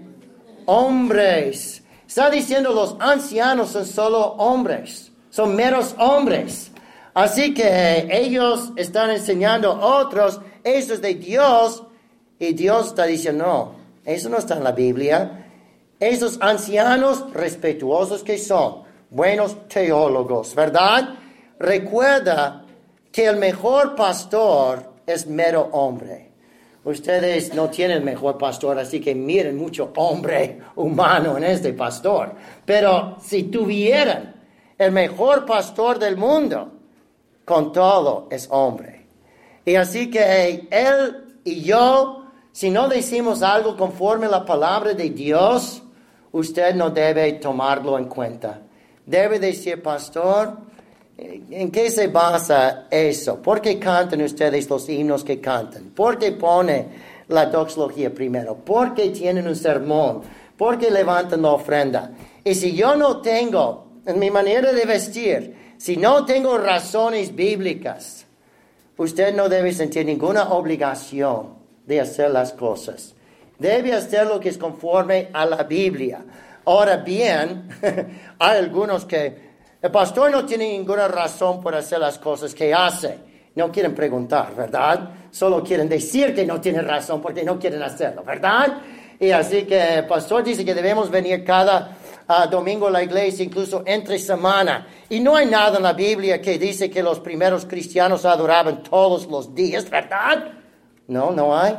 hombres. Está diciendo los ancianos son solo hombres, son meros hombres. Así que ellos están enseñando a otros, eso es de Dios, y Dios está diciendo, no, eso no está en la Biblia. Esos ancianos respetuosos que son, buenos teólogos, ¿verdad? Recuerda que el mejor pastor es mero hombre. Ustedes no tienen mejor pastor, así que miren mucho hombre humano en este pastor. Pero si tuvieran el mejor pastor del mundo, con todo es hombre. Y así que él y yo, si no decimos algo conforme a la palabra de Dios, usted no debe tomarlo en cuenta. Debe decir, pastor, ¿en qué se basa eso? ¿Por qué cantan ustedes los himnos que cantan? ¿Por qué pone la doxología primero? ¿Por qué tienen un sermón? ¿Por qué levantan la ofrenda? Y si yo no tengo, en mi manera de vestir, si no tengo razones bíblicas, usted no debe sentir ninguna obligación de hacer las cosas. Debe hacer lo que es conforme a la Biblia. Ahora bien, hay algunos que el pastor no tiene ninguna razón por hacer las cosas que hace. No quieren preguntar, ¿verdad? Solo quieren decir que no tienen razón porque no quieren hacerlo, ¿verdad? Y así que el pastor dice que debemos venir cada uh, domingo a la iglesia, incluso entre semana. Y no hay nada en la Biblia que dice que los primeros cristianos adoraban todos los días, ¿verdad? No, no hay.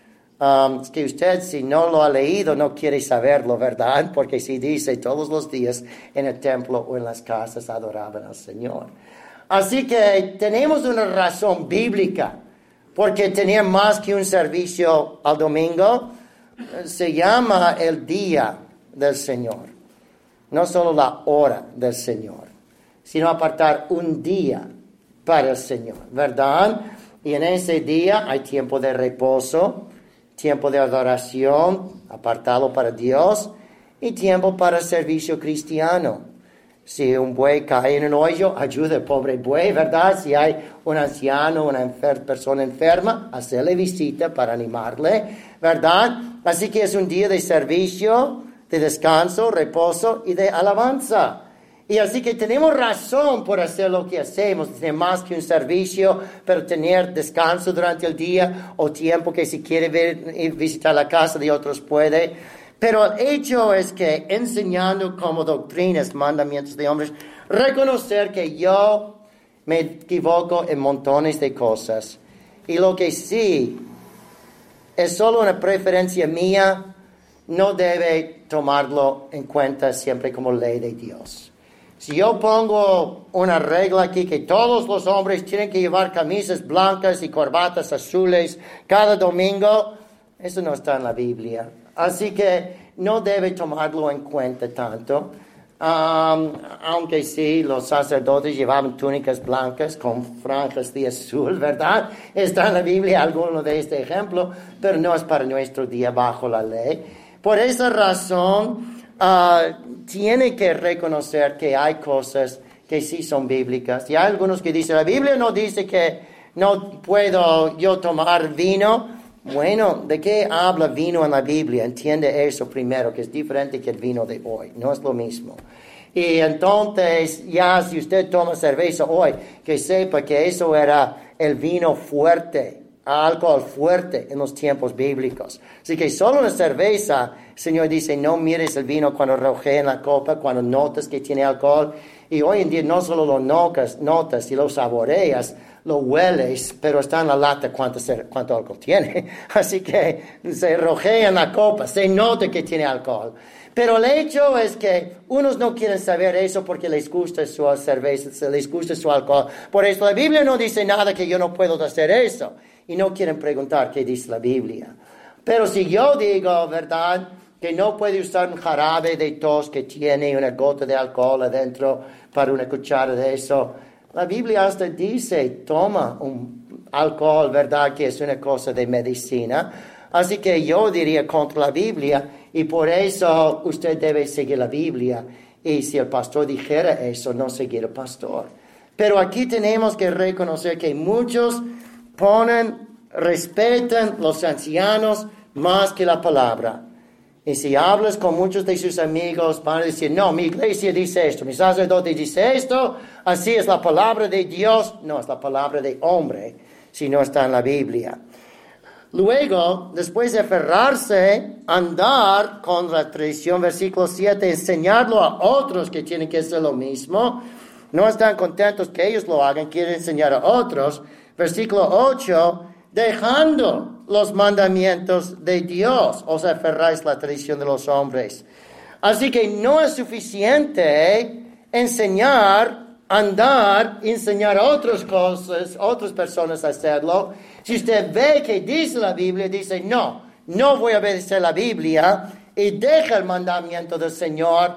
Um, es que usted, si no lo ha leído, no quiere saberlo, ¿verdad? Porque si dice todos los días en el templo o en las casas adoraban al Señor. Así que tenemos una razón bíblica, porque tener más que un servicio al domingo se llama el día del Señor. No solo la hora del Señor, sino apartar un día para el Señor, ¿verdad? Y en ese día hay tiempo de reposo, tiempo de adoración, apartado para Dios, y tiempo para servicio cristiano. Si un buey cae en un hoyo, ayuda al pobre buey, ¿verdad? Si hay un anciano, una enfer- persona enferma, hacerle visita para animarle, ¿verdad? Así que es un día de servicio, de descanso, reposo y de alabanza. Y así que tenemos razón por hacer lo que hacemos, tener más que un servicio, pero tener descanso durante el día o tiempo que si quiere ver, visitar la casa de otros puede. Pero el hecho es que enseñando como doctrinas, mandamientos de hombres, reconocer que yo me equivoco en montones de cosas. Y lo que sí es solo una preferencia mía, no debe tomarlo en cuenta siempre como ley de Dios. Si yo pongo una regla aquí que todos los hombres tienen que llevar camisas blancas y corbatas azules cada domingo, eso no está en la Biblia. Así que no debe tomarlo en cuenta tanto. Um, aunque sí, los sacerdotes llevaban túnicas blancas con franjas de azul, ¿verdad? Está en la Biblia alguno de este ejemplo, pero no es para nuestro día bajo la ley. Por esa razón, uh, tiene que reconocer que hay cosas que sí son bíblicas. Y hay algunos que dicen, la Biblia no dice que no puedo yo tomar vino. Bueno, ¿de qué habla vino en la Biblia? Entiende eso primero, que es diferente que el vino de hoy. No es lo mismo. Y entonces, ya si usted toma cerveza hoy, que sepa que eso era el vino fuerte, alcohol fuerte en los tiempos bíblicos. Así que solo una cerveza, el Señor dice, no mires el vino cuando rojea en la copa, cuando notas que tiene alcohol. Y hoy en día no solo lo notas, notas y lo saboreas, lo hueles, pero está en la lata cuánto, cuánto alcohol tiene. Así que se rojea en la copa, se nota que tiene alcohol. Pero el hecho es que unos no quieren saber eso porque les gusta su cerveza, les gusta su alcohol. Por eso la Biblia no dice nada que yo no puedo hacer eso. Y no quieren preguntar qué dice la Biblia. Pero si yo digo, ¿verdad?, que no puede usar un jarabe de tos que tiene una gota de alcohol adentro para una cuchara de eso. La Biblia hasta dice, toma un alcohol, ¿verdad?, que es una cosa de medicina. Así que yo diría contra la Biblia y por eso usted debe seguir la Biblia. Y si el pastor dijera eso, no seguir el pastor. Pero aquí tenemos que reconocer que muchos ponen, respetan los ancianos más que la palabra. Y si hablas con muchos de sus amigos, van a decir, no, mi iglesia dice esto, mi sacerdote dice esto, así es la palabra de Dios. No, es la palabra de hombre, si no está en la Biblia. Luego, después de aferrarse, andar con la tradición, versículo siete, enseñarlo a otros que tienen que hacer lo mismo. No están contentos que ellos lo hagan, quieren enseñar a otros. Versículo ocho, dejando los mandamientos de Dios, os aferráis a la tradición de los hombres. Así que no es suficiente enseñar, andar, enseñar a otras cosas, a otras personas a hacerlo. Si usted ve que dice la Biblia, dice, no, no voy a obedecer la Biblia y deja el mandamiento del Señor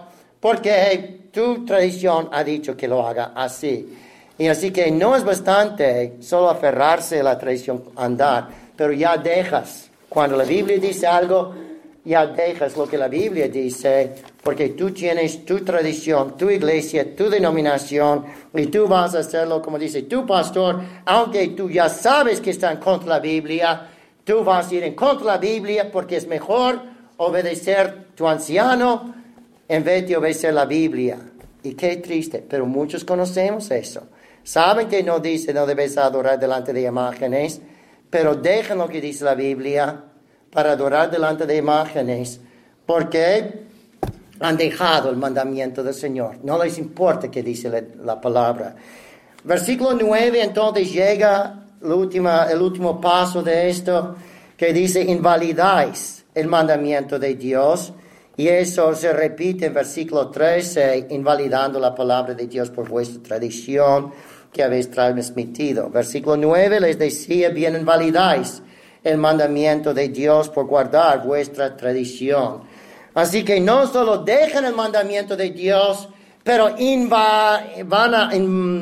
porque tu tradición ha dicho que lo haga así. Y así que no es bastante solo aferrarse a la tradición, andar, pero ya dejas. Cuando la Biblia dice algo, ya dejas lo que la Biblia dice, porque tú tienes tu tradición, tu iglesia, tu denominación, y tú vas a hacerlo como dice tu pastor, aunque tú ya sabes que está en contra de la Biblia, tú vas a ir en contra de la Biblia porque es mejor obedecer tu anciano en vez de obedecer la Biblia. Y qué triste, pero muchos conocemos eso. Saben que no dice no debes adorar delante de imágenes, pero dejan lo que dice la Biblia para adorar delante de imágenes, porque han dejado el mandamiento del Señor. No les importa qué dice la, la palabra. Versículo nueve, entonces llega el último, el último paso de esto, que dice, invalidáis el mandamiento de Dios. Y eso se repite en versículo trece, invalidando la palabra de Dios por vuestra tradición que habéis transmitido. Versículo nueve les decía, bien invalidáis el mandamiento de Dios por guardar vuestra tradición. Así que no solo dejan el mandamiento de Dios, pero inva, van a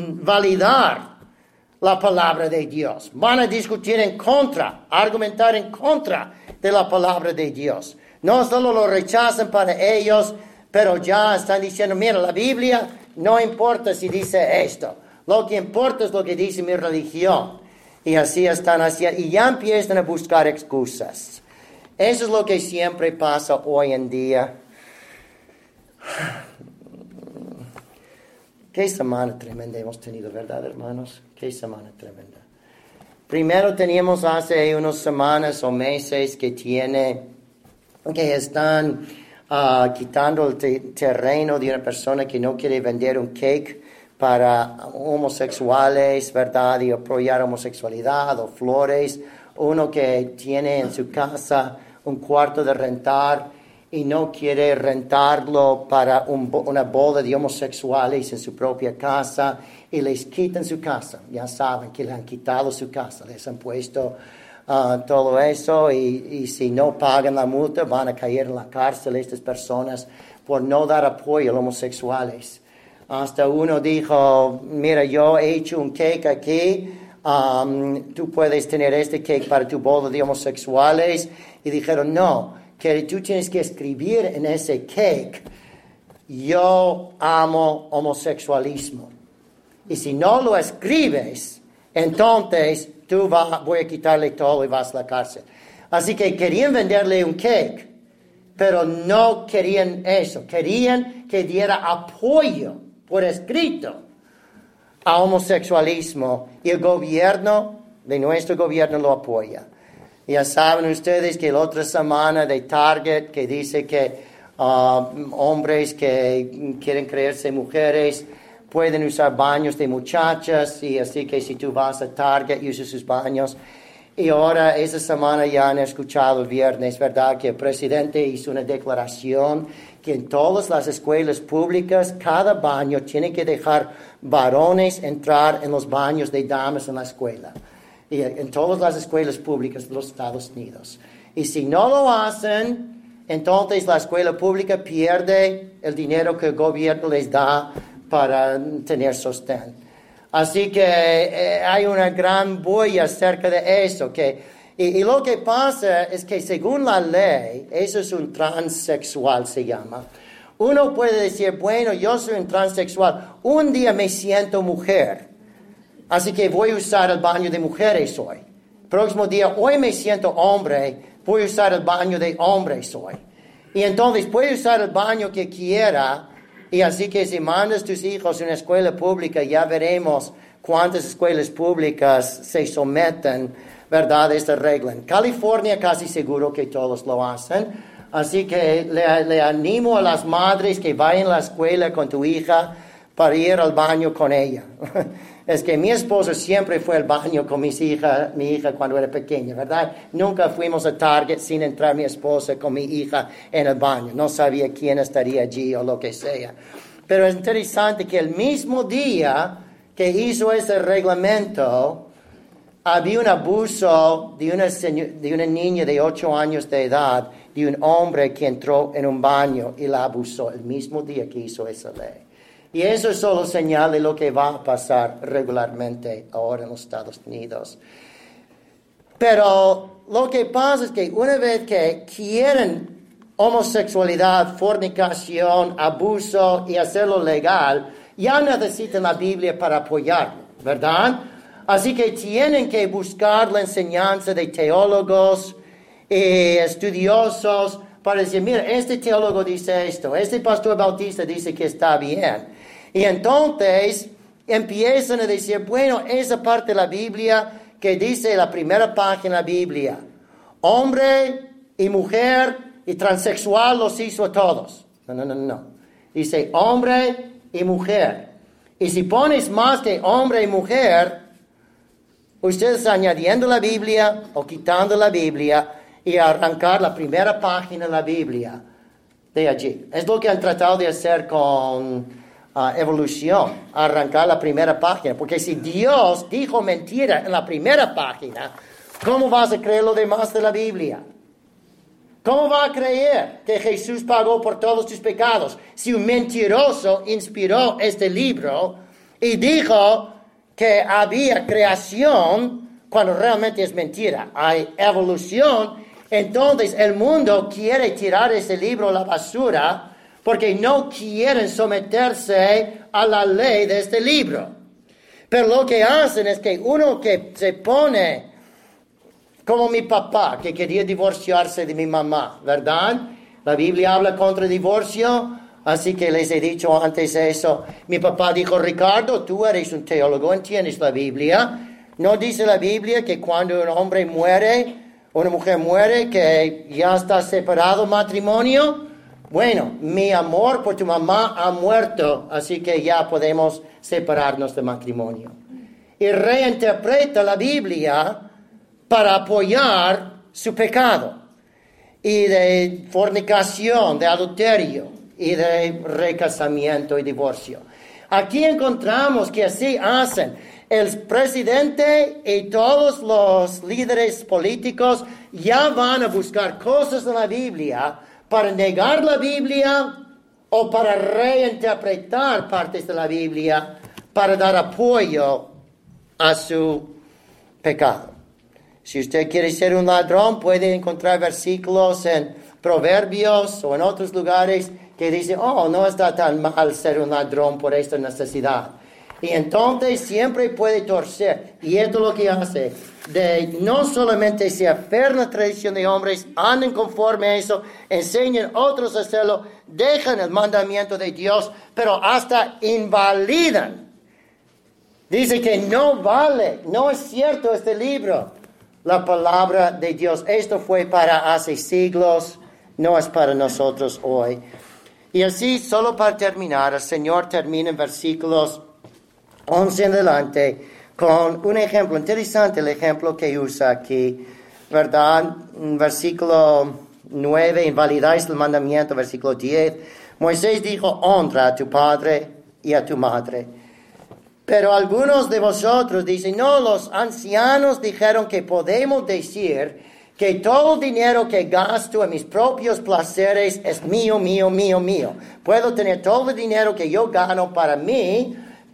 invalidar la palabra de Dios. Van a discutir en contra, argumentar en contra de la palabra de Dios. No solo lo rechazan para ellos, pero ya están diciendo, mira, la Biblia no importa si dice esto. Lo que importa es lo que dice mi religión. Y así están haciendo, y ya empiezan a buscar excusas. Eso es lo que siempre pasa hoy en día. qué semana tremenda hemos tenido, ¿verdad, hermanos? Qué semana tremenda. Primero teníamos hace unas semanas o meses que tiene, que están uh, quitando el te- terreno de una persona que no quiere vender un cake para homosexuales, ¿verdad? Y apoyar homosexualidad o flores. Uno que tiene en su casa un cuarto de rentar y no quiere rentarlo para un, una boda de homosexuales en su propia casa y les quitan su casa. Ya saben que le han quitado su casa, les han puesto uh, todo eso y, y si no pagan la multa van a caer en la cárcel estas personas por no dar apoyo a los homosexuales. Hasta uno dijo, mira, yo he hecho un cake aquí, um, tú puedes tener este cake para tu boda de homosexuales. Y dijeron, no, que tú tienes que escribir en ese cake, yo amo homosexualismo. Y si no lo escribes, entonces tú vas, voy a quitarle todo y vas a la cárcel. Así que querían venderle un cake, pero no querían eso. Querían que diera apoyo por escrito a homosexualismo. Y el gobierno, de nuestro gobierno, lo apoya. Ya saben ustedes que la otra semana de Target que dice que uh, hombres que quieren creerse mujeres pueden usar baños de muchachas y así que si tú vas a Target y usas sus baños. Y ahora esa semana ya han escuchado el viernes, ¿verdad? Que el presidente hizo una declaración que en todas las escuelas públicas cada baño tiene que dejar varones entrar en los baños de damas en la escuela. Y en todas las escuelas públicas de los Estados Unidos. Y si no lo hacen, entonces la escuela pública pierde el dinero que el gobierno les da para tener sostén. Así que eh, hay una gran bulla acerca de eso. Que, y, y lo que pasa es que según la ley, eso es un transexual se llama. Uno puede decir, bueno, yo soy un transexual, un día me siento mujer. Así que voy a usar el baño de mujeres hoy. Próximo día, hoy me siento hombre, voy a usar el baño de hombres hoy. Y entonces puede usar el baño que quiera. Y así que si mandas tus hijos a una escuela pública, ya veremos cuántas escuelas públicas se someten, ¿verdad?, a esta regla. En California casi seguro que todos lo hacen. Así que le, le animo a las madres que vayan a la escuela con tu hija para ir al baño con ella. Es que mi esposo siempre fue al baño con mis hija, mi hija cuando era pequeña, ¿verdad? Nunca fuimos a Target sin entrar mi esposa con mi hija en el baño. No sabía quién estaría allí o lo que sea. Pero es interesante que el mismo día que hizo ese reglamento, había un abuso de una, de una niña de ocho años de edad, de un hombre que entró en un baño y la abusó el mismo día que hizo esa ley. Y eso es solo señal de lo que va a pasar regularmente ahora en los Estados Unidos. Pero lo que pasa es que una vez que quieren homosexualidad, fornicación, abuso y hacerlo legal, ya necesitan la Biblia para apoyarlo, ¿verdad? Así que tienen que buscar la enseñanza de teólogos y estudiosos para decir, mira, este teólogo dice esto, este pastor bautista dice que está bien. Y entonces empiezan a decir, bueno, esa parte de la Biblia que dice la primera página de la Biblia, hombre y mujer y transexual los hizo a todos. No, no, no, no. Dice hombre y mujer. Y si pones más que hombre y mujer, usted está añadiendo la Biblia o quitando la Biblia y arrancar la primera página de la Biblia de allí. Es lo que han tratado de hacer con Uh, evolución, arrancar la primera página, porque si Dios dijo mentira en la primera página, ¿cómo vas a creer lo demás de la Biblia? ¿Cómo va a creer que Jesús pagó por todos tus pecados si un mentiroso inspiró este libro y dijo que había creación cuando realmente es mentira? Hay evolución. Entonces el mundo quiere tirar ese libro a la basura porque no quieren someterse a la ley de este libro. Pero lo que hacen es que uno que se pone como mi papá, que quería divorciarse de mi mamá, ¿verdad? La Biblia habla contra el divorcio. Uh, Así que les he dicho antes eso. Mi papá dijo, Ricardo, tú eres un teólogo, entiendes la Biblia. ¿No dice la Biblia que cuando un hombre muere, una mujer muere, que ya está separado matrimonio? Bueno, mi amor por tu mamá ha muerto, así que ya podemos separarnos de matrimonio. Y reinterpreta la Biblia para apoyar su pecado. Y de fornicación, de adulterio, y de recasamiento y divorcio. Aquí encontramos que así hacen. El presidente y todos los líderes políticos ya van a buscar cosas en la Biblia para negar la Biblia o para reinterpretar partes de la Biblia para dar apoyo a su pecado. Si usted quiere ser un ladrón, puede encontrar versículos en Proverbios o en otros lugares que dicen, oh, no está tan mal ser un ladrón por esta necesidad. Y entonces siempre puede torcer. Y esto es lo que hace. De no solamente se aferran a la tradición de hombres, anden conforme a eso, enseñan a otros a hacerlo, dejan el mandamiento de Dios, pero hasta invalidan. Dice que no vale, no es cierto este libro, la palabra de Dios. Esto fue para hace siglos, no es para nosotros hoy. Y así, solo para terminar, el Señor termina en versículos once en adelante con un ejemplo interesante, el ejemplo que usa aquí, ¿verdad? En versículo nueve, invalidáis el mandamiento, versículo diez. Moisés dijo, honra a tu padre y a tu madre. Pero algunos de vosotros dicen, no, los ancianos dijeron que podemos decir que todo el dinero que gasto en mis propios placeres es mío, mío, mío, mío. Puedo tener todo el dinero que yo gano para mí,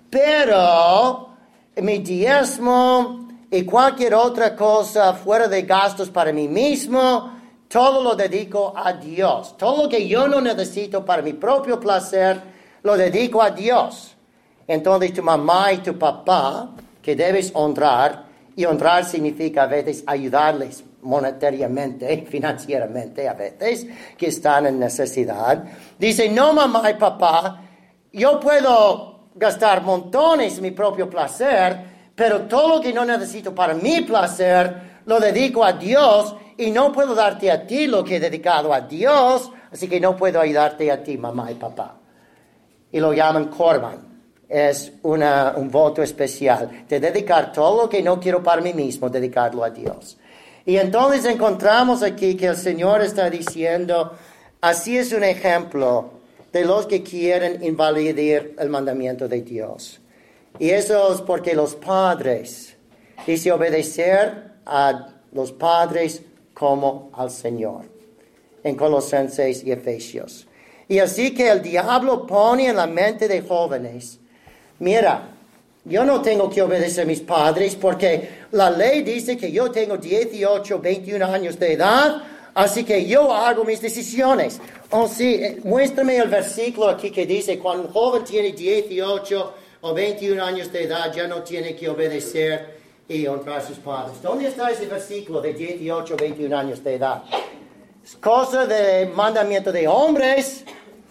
pero mi diezmo y cualquier otra cosa fuera de gastos para mí mismo, todo lo dedico a Dios. Todo lo que yo no necesito para mi propio placer, lo dedico a Dios. Entonces tu mamá y tu papá, que debes honrar, y honrar significa a veces ayudarles monetariamente, financieramente a veces, que están en necesidad. Dice, no mamá y papá, yo puedo gastar montones en mi propio placer, pero todo lo que no necesito para mi placer, lo dedico a Dios, y no puedo darte a ti lo que he dedicado a Dios, así que no puedo ayudarte a ti, mamá y papá. Y lo llaman Corban. Es una, un voto especial de dedicar todo lo que no quiero para mí mismo, dedicarlo a Dios. Y entonces encontramos aquí que el Señor está diciendo, así es un ejemplo de los que quieren invalidar el mandamiento de Dios. Y eso es porque los padres, dice obedecer a los padres como al Señor, en Colosenses y Efesios. Y así que el diablo pone en la mente de jóvenes, mira, yo no tengo que obedecer a mis padres porque la ley dice que yo tengo dieciocho, veintiún años de edad, así que yo hago mis decisiones. Oh, sí, muéstrame el versículo aquí que dice, cuando un joven tiene dieciocho o veintiún años de edad, ya no tiene que obedecer y honrar a sus padres. ¿Dónde está ese versículo de dieciocho o veintiún años de edad? Es cosa de mandamiento de hombres.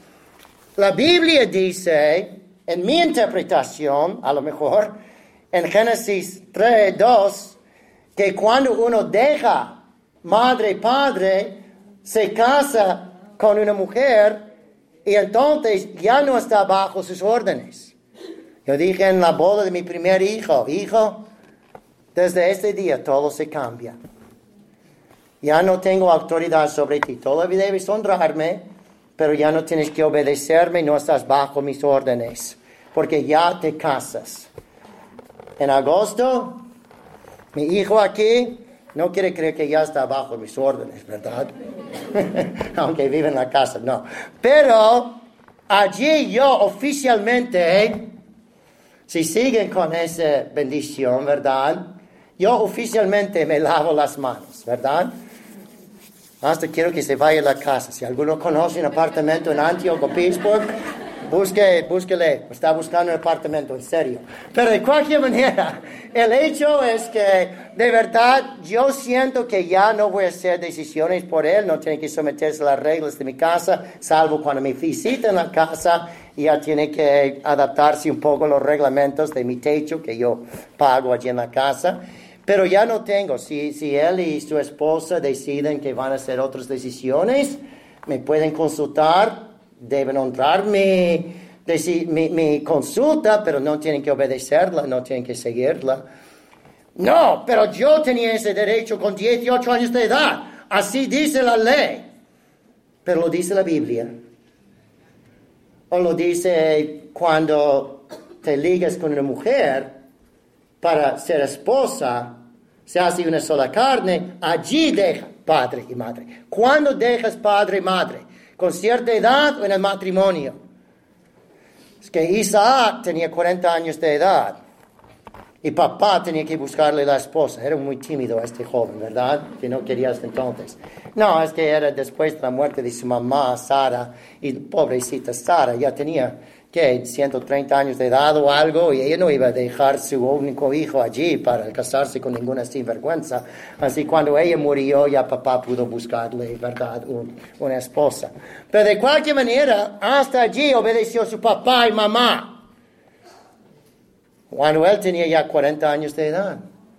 La Biblia dice, en mi interpretación, a lo mejor, en Génesis tres, dos, que cuando uno deja madre y padre, se casa con una mujer y entonces ya no está bajo sus órdenes. Yo dije en la boda de mi primer hijo, hijo, desde este día todo se cambia. Ya no tengo autoridad sobre ti, todavía debes honrarme, pero ya no tienes que obedecerme, no estás bajo mis órdenes, porque ya te casas. En agosto, mi hijo aquí no quiere creer que ya está bajo mis órdenes, ¿verdad? Aunque vive en la casa, no. Pero allí yo oficialmente, si siguen con esa bendición, ¿verdad? Yo oficialmente me lavo las manos, ¿verdad? Hasta quiero que se vaya a la casa. Si alguno conoce un apartamento en Antioch o Pittsburgh, Busque, búsquele, está buscando un apartamento, en serio. Pero de cualquier manera, el hecho es que de verdad yo siento que ya no voy a hacer decisiones por él, no tiene que someterse a las reglas de mi casa, salvo cuando me visita en la casa, ya tiene que adaptarse un poco a los reglamentos de mi techo que yo pago allí en la casa. Pero ya no tengo, si, si él y su esposa deciden que van a hacer otras decisiones, me pueden consultar, deben honrar mi, deci- mi, mi consulta, pero no tienen que obedecerla, no tienen que seguirla. No, pero yo tenía ese derecho con dieciocho años de edad, así dice la ley. Pero lo dice la Biblia. O lo dice cuando te ligas con una mujer para ser esposa, se hace una sola carne, allí deja padre y madre. ¿Cuándo dejas padre y madre? ¿Con cierta edad o en el matrimonio? Es que Isaac tenía cuarenta años de edad y papá tenía que buscarle la esposa. Era muy tímido este joven, ¿verdad? Que no quería hasta entonces. No, es que era después de la muerte de su mamá, Sara, y pobrecita Sara ya tenía, ¿qué? ciento treinta años de edad o algo, y ella no iba a dejar su único hijo allí para casarse con ninguna sinvergüenza. Así cuando ella murió, ya papá pudo buscarle, ¿verdad?, Un, una esposa. Pero de cualquier manera, hasta allí obedeció a su papá y mamá. Cuando él tenía ya cuarenta años de edad.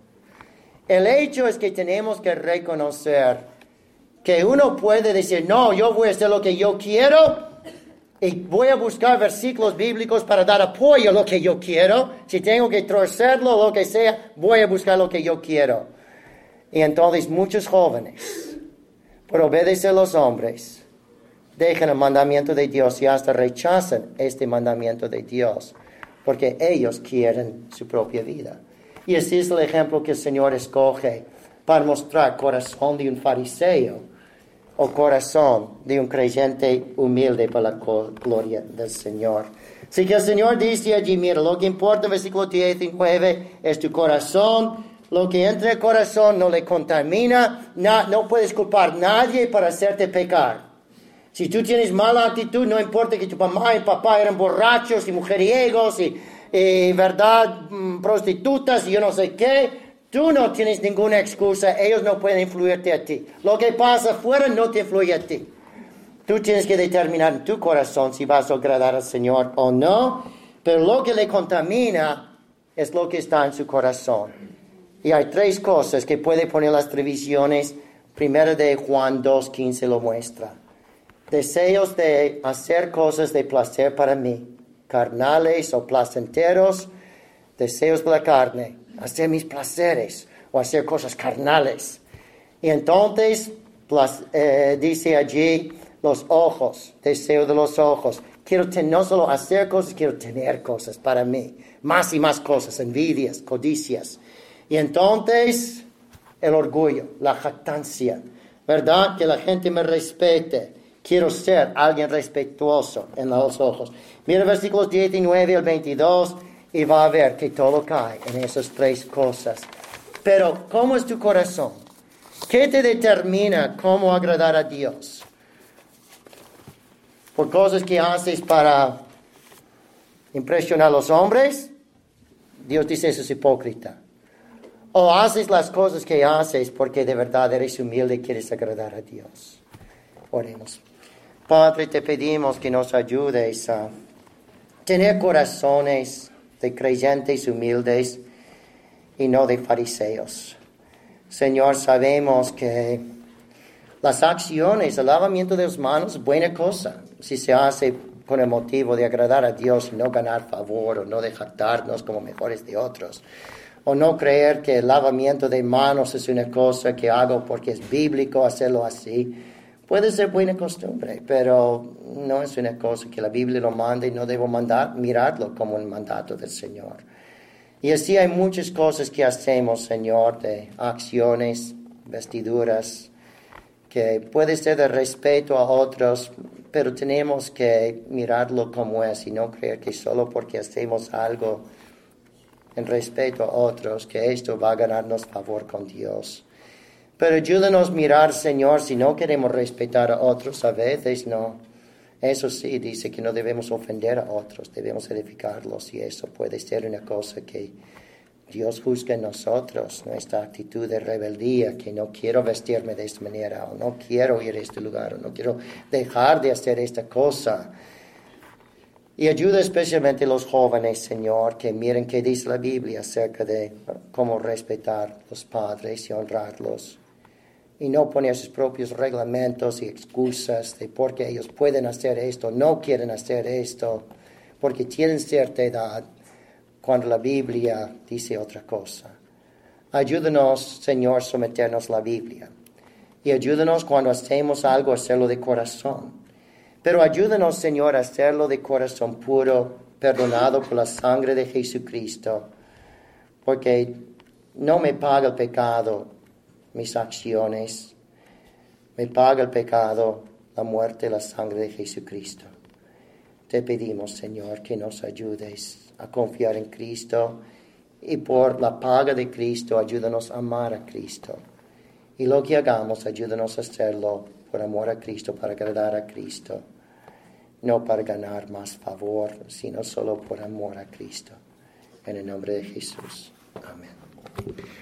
El hecho es que tenemos que reconocer que uno puede decir, no, yo voy a hacer lo que yo quiero y voy a buscar versículos bíblicos para dar apoyo a lo que yo quiero. Si tengo que torcerlo o lo que sea, voy a buscar lo que yo quiero. Y entonces muchos jóvenes, por obedecer a los hombres, dejan el mandamiento de Dios y hasta rechazan este mandamiento de Dios, porque ellos quieren su propia vida. Y ese es el ejemplo que el Señor escoge para mostrar corazón de un fariseo o corazón de un creyente humilde para la gloria del Señor. Así que el Señor dice allí, mira, lo que importa en versículo diecinueve es tu corazón. Lo que entra en el corazón no le contamina. No, no puedes culpar a nadie para hacerte pecar. Si tú tienes mala actitud, no importa que tu mamá y papá eran borrachos y mujeriegos y, y verdad, prostitutas y yo no sé qué, tú no tienes ninguna excusa, ellos no pueden influirte a ti. Lo que pasa afuera no te influye a ti. Tú tienes que determinar en tu corazón si vas a agradar al Señor o no, pero lo que le contamina es lo que está en su corazón. Y hay tres cosas que puede poner las revisiones. Primero de Juan dos quince lo muestra. Deseos de hacer cosas de placer para mí, carnales o placenteros, deseos de la carne, hacer mis placeres o hacer cosas carnales. Y entonces eh, dice allí los ojos, deseo de los ojos. Quiero ten, no solo hacer cosas, quiero tener cosas para mí, más y más cosas, envidias, codicias. Y entonces el orgullo, la jactancia, ¿verdad? Que la gente me respete. Quiero ser alguien respetuoso en los ojos. Mira versículos diecinueve al veintidós y va a ver que todo cae en esas tres cosas. Pero, ¿cómo es tu corazón? ¿Qué te determina cómo agradar a Dios? ¿Por cosas que haces para impresionar a los hombres? Dios dice eso es hipócrita. ¿O haces las cosas que haces porque de verdad eres humilde y quieres agradar a Dios? Oremos. Padre, te pedimos que nos ayudes a tener corazones de creyentes humildes y no de fariseos. Señor, sabemos que las acciones, el lavamiento de las manos es buena cosa si se hace con el motivo de agradar a Dios y no ganar favor o no de jactarnos como mejores de otros. O no creer que el lavamiento de manos es una cosa que hago porque es bíblico hacerlo así. Puede ser buena costumbre, pero no es una cosa que la Biblia lo manda y no debo mandar, mirarlo como un mandato del Señor. Y así hay muchas cosas que hacemos, Señor, de acciones, vestiduras, que puede ser de respeto a otros, pero tenemos que mirarlo como es y no creer que solo porque hacemos algo en respeto a otros, que esto va a ganarnos favor con Dios. Pero ayúdanos a mirar, Señor, si no queremos respetar a otros, a veces no. Eso sí, dice que no debemos ofender a otros, debemos edificarlos, y eso puede ser una cosa que Dios juzga en nosotros, nuestra actitud de rebeldía, que no quiero vestirme de esta manera, o no quiero ir a este lugar, o no quiero dejar de hacer esta cosa. Y ayuda especialmente a los jóvenes, Señor, que miren qué dice la Biblia acerca de cómo respetar a los padres y honrarlos. Y no poner sus propios reglamentos y excusas de por qué ellos pueden hacer esto, no quieren hacer esto, porque tienen cierta edad, cuando la Biblia dice otra cosa. Ayúdanos, Señor, a someternos a la Biblia. Y ayúdanos cuando hacemos algo, a hacerlo de corazón. Pero ayúdanos, Señor, a hacerlo de corazón puro, perdonado por la sangre de Jesucristo. Porque no me paga el pecado mis acciones. Me paga el pecado la muerte y la sangre de Jesucristo. Te pedimos, Señor, que nos ayudes a confiar en Cristo, y por la paga de Cristo ayúdanos a amar a Cristo. Y lo que hagamos, ayúdanos a hacerlo por amor a Cristo, para agradar a Cristo, no para ganar más favor, sino solo por amor a Cristo. En el nombre de Jesús. Amén.